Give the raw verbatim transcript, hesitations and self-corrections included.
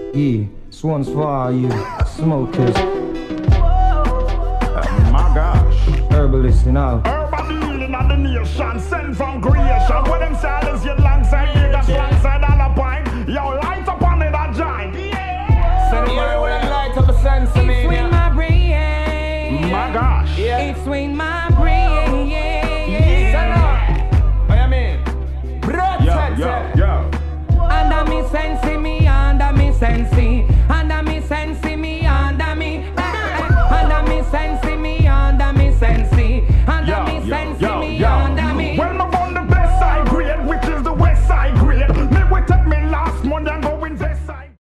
Yeah, this one's for all you smokers, Oh my gosh. herbalists and all. Urban healing of the nation, sent from creation. When them silence